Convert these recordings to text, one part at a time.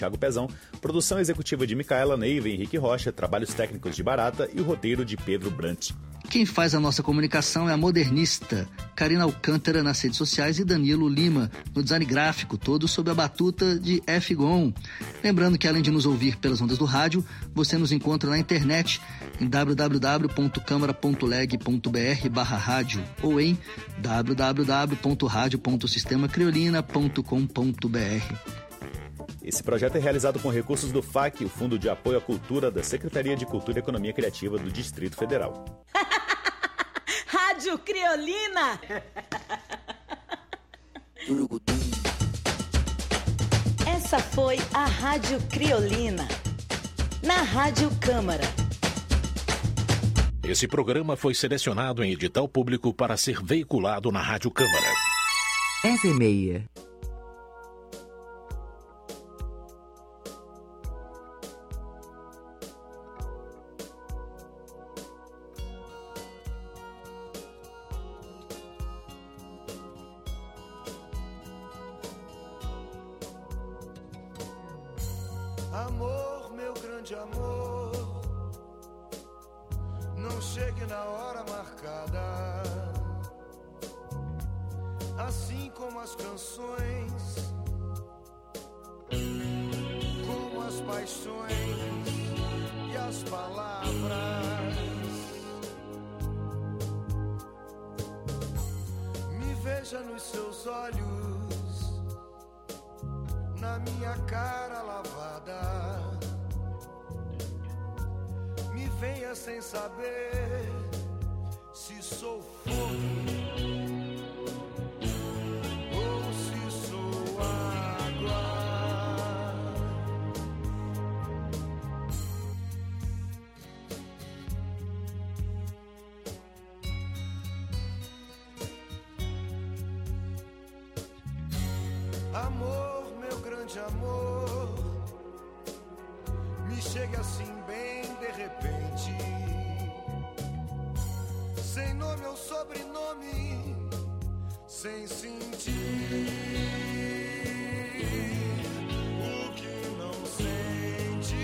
Thiago Pezão, produção executiva de Micaela Neiva e Henrique Rocha, trabalhos técnicos de Barata e o roteiro de Pedro Brant. Quem faz a nossa comunicação é a modernista Karina Alcântara nas redes sociais e Danilo Lima no design gráfico, todo sob a batuta de F. Gon. Lembrando que além de nos ouvir pelas ondas do rádio, você nos encontra na internet em www.câmara.leg.br/rádio ou em www.radio.sistemacriolina.com.br. Esse projeto é realizado com recursos do FAC, o Fundo de Apoio à Cultura da Secretaria de Cultura e Economia Criativa do Distrito Federal. Rádio Criolina! Essa foi a Rádio Criolina, na Rádio Câmara. Esse programa foi selecionado em edital público para ser veiculado na Rádio Câmara. 10h30. Amor, meu grande amor, não chegue na hora marcada. Assim como as canções, como as paixões e as palavras. Me veja nos seus olhos, na minha cara lavada. Me venha sem saber se sou fogo ou se sou água. Amor, meu grande amor, me chega assim bem de repente, sem nome ou sobrenome, sem sentir o que não sente.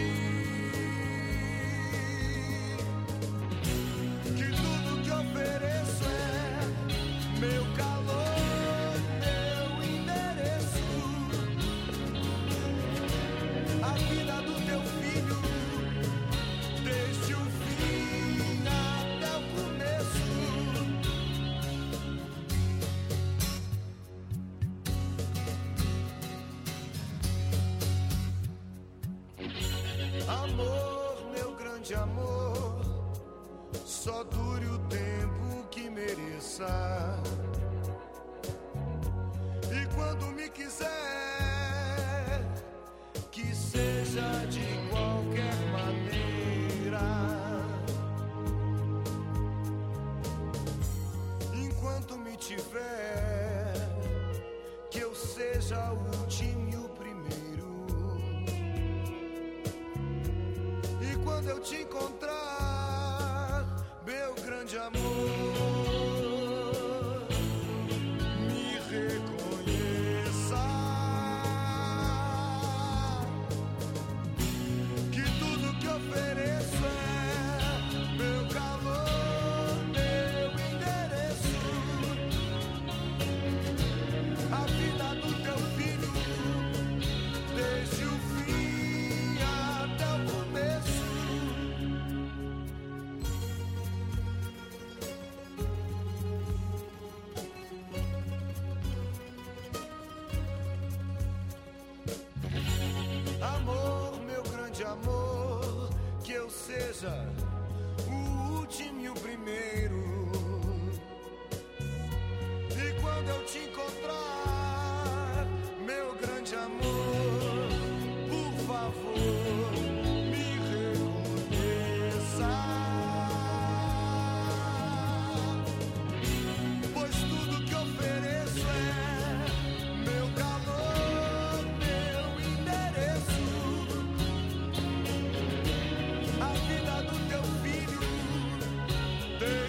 Que tudo que ofereço é meu calor, meu endereço, a vida do teu filho, desde o fim até o começo. Amor, meu grande amor, só dure o tempo que mereça. E quando me quiser, que seja de qualquer maneira. Enquanto me tiver, que eu seja o último e o primeiro. E quando eu te encontrar, meu grande amor, me reconheça. Que tudo que ofereço é meu calor, meu endereço, a vida do teu filho, desde o fim até o começo. Amor, meu grande amor, que eu seja o último e o primeiro. E quando eu te encontrar, meu grande amor, por favor, me reconheça. Pois tudo que ofereço é meu calor, meu endereço, a vida do teu filho,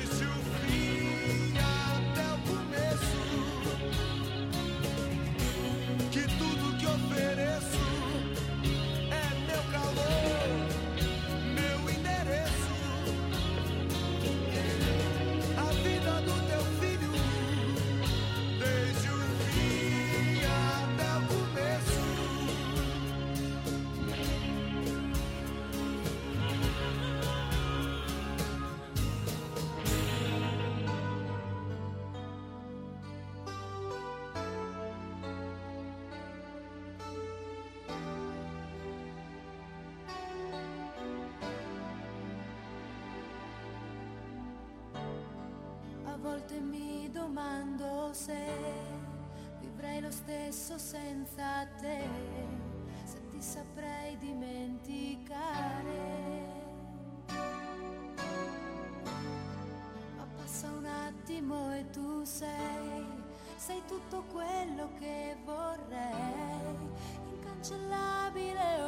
volte mi domando se vivrei lo stesso senza te, se ti saprei dimenticare. Ma passa un attimo e tu sei tutto quello che vorrei, incancellabile